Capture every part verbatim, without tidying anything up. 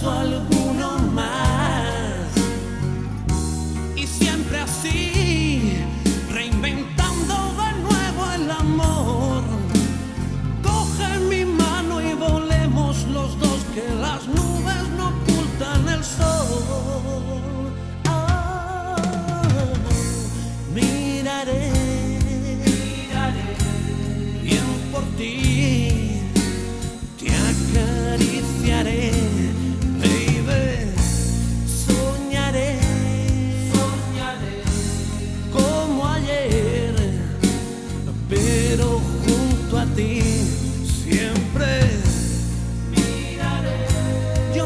acaso alguno más. Y siempre así, reinventando de nuevo el amor. Coge mi mano y volemos los dos, que las nubes no ocultan el sol. Ah, miraré, miraré bien por ti, te acariciaré, baby, soñaré, soñaré como ayer, pero junto a ti siempre. Miraré, yo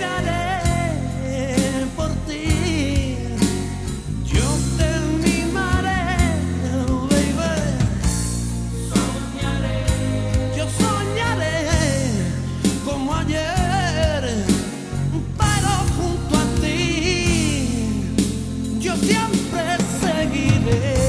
miraré por ti, yo te mimaré, baby, soñaré, yo soñaré como ayer, pero junto a ti yo siempre seguiré.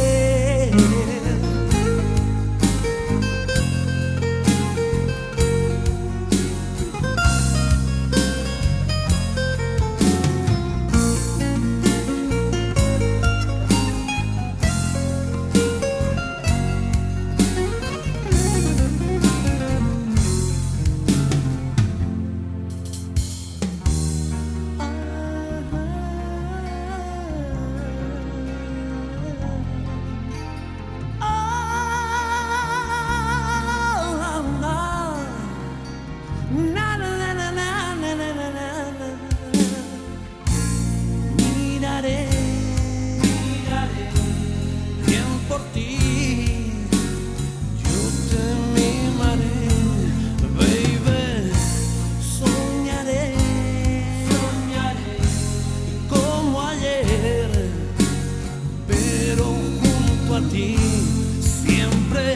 Miraré, miraré bien por ti, yo te mimaré, baby, soñaré, soñaré como ayer, pero junto a ti siempre.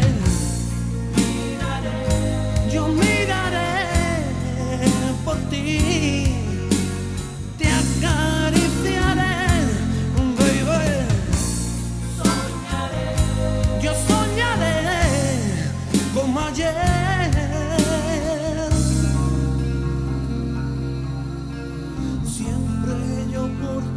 Miraré, yo miraré por ti, te acariciaré, baby, soñaré, yo soñaré como ayer, siempre yo por ti.